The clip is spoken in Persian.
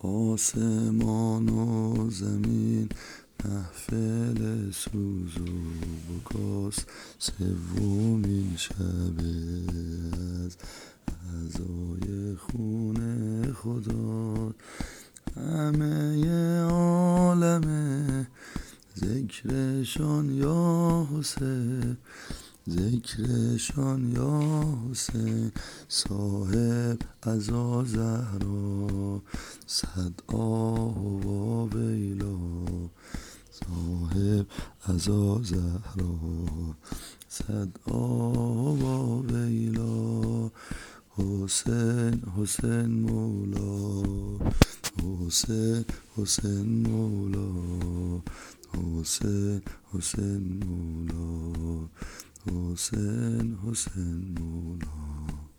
آسمان و زمین محفل سوز و بکاس، سومین شب از عزای خون خدا. همه عالمه ذکرشان یا حسین، ذکرشان یا حسین. صاحب عزا زهرا صد آه و ویلا، صاحب عزا زهرا صد آه و ویلا. حسین حسین مولا، حسین حسین مولا، حسین حسین مولا، حسین حسین مولا.